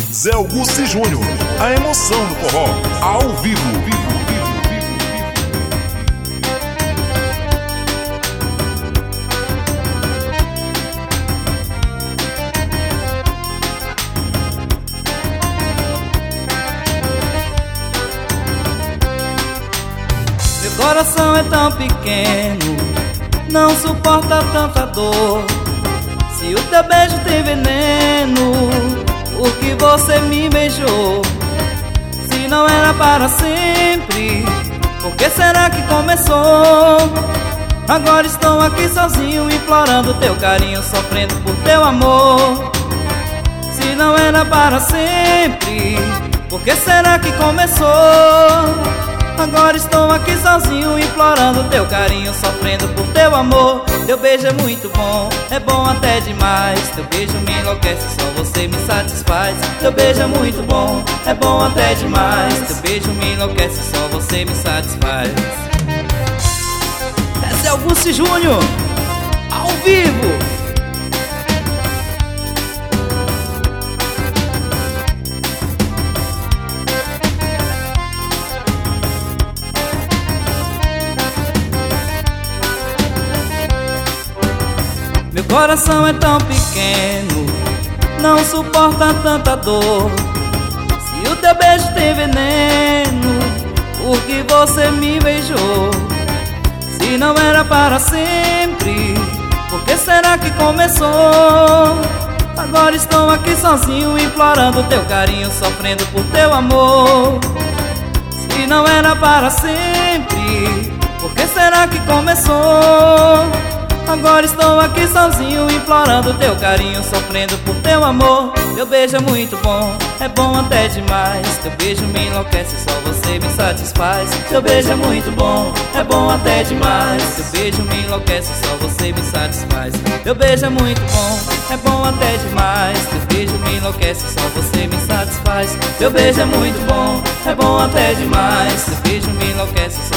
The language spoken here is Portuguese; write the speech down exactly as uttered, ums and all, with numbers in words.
Zé Augusto e Júnior, a emoção do forró, ao vivo, vivo, vivo, Meu coração é tão pequeno, não suporta tanta dor. Se o teu beijo tem veneno, por que você me beijou? Se não era para sempre, por que será que começou? Agora estou aqui sozinho, implorando teu carinho, sofrendo por teu amor. Se não era para sempre, por que será que começou? Agora estou aqui sozinho, implorando teu carinho, sofrendo por teu amor. Teu beijo é muito bom, é bom até demais. Teu beijo me enlouquece, só você me satisfaz. Teu beijo é muito bom, é bom até demais. Teu beijo me enlouquece, só você me satisfaz. Esse é Augusto e Júnior, ao vivo. Meu coração é tão pequeno, não suporta tanta dor. Se o teu beijo tem veneno, por que você me beijou? Se não era para sempre, por que será que começou? Agora estou aqui sozinho, implorando teu carinho, sofrendo por teu amor. Se não era para sempre, por que será que começou? Agora estou aqui sozinho, implorando teu carinho, sofrendo por teu amor. Teu beijo é muito bom, é bom até demais. Teu beijo me enlouquece, só você me satisfaz. Teu beijo é muito bom, é bom até demais. Teu beijo me enlouquece, só você me satisfaz. Teu beijo é muito bom, é bom até demais. Teu beijo me enlouquece, só você me satisfaz. Teu beijo é muito bom, é bom até demais. Teu beijo me enlouquece, só